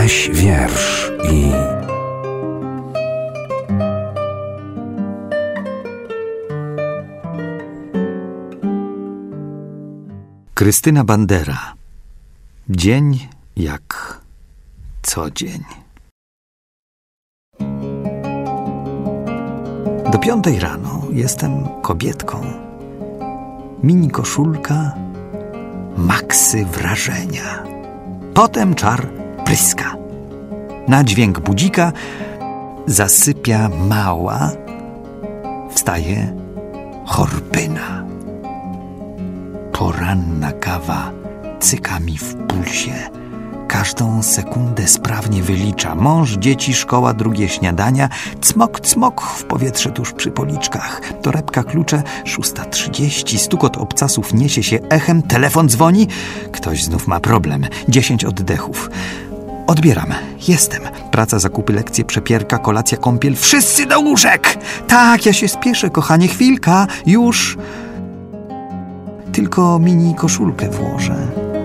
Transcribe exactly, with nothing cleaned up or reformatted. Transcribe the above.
Weź wiersz i... Krystyna Bandera. Dzień jak co dzień. Do piątej rano jestem kobietką. Mini koszulka, maksy wrażenia. Potem czar pryska. Na dźwięk budzika zasypia mała. Wstaje chorpyna. Poranna kawa cyka mi w pulsie. Każdą sekundę sprawnie wylicza. Mąż, dzieci, szkoła, drugie śniadania. Cmok, cmok w powietrze tuż przy policzkach. Torebka, klucze, szósta trzydzieści. Stukot obcasów niesie się echem. Telefon dzwoni. Ktoś znów ma problem. Dziesięć oddechów. Odbieram. Jestem. Praca, zakupy, lekcje, przepierka, kolacja, kąpiel. Wszyscy do łóżek! Tak, ja się spieszę, kochanie. Chwilka. Już... Tylko mini koszulkę włożę.